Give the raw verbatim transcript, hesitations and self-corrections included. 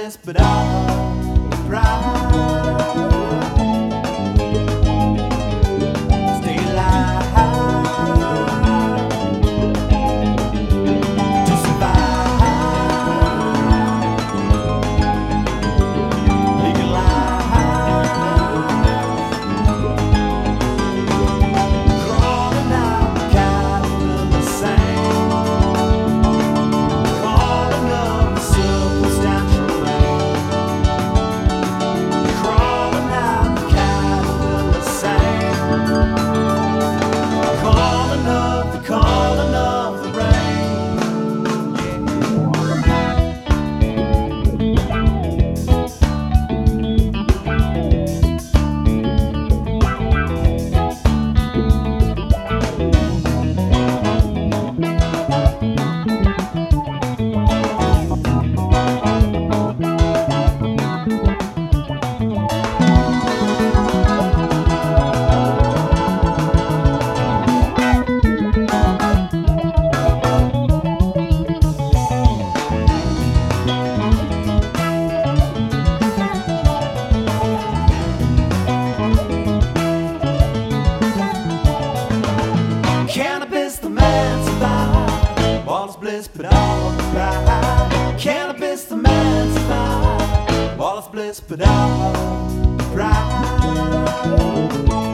bliss, but I'm proud. Stay alive to survive. Legalize, crawling out the cattle in the sand, calling up the circumstantial rain, crawling out the cattle in the sand, calling up the calling of the rain. Cannabis, the man survived. All is bliss, but all is pride. Cannabis, the man survived. All is bliss, but all is pride.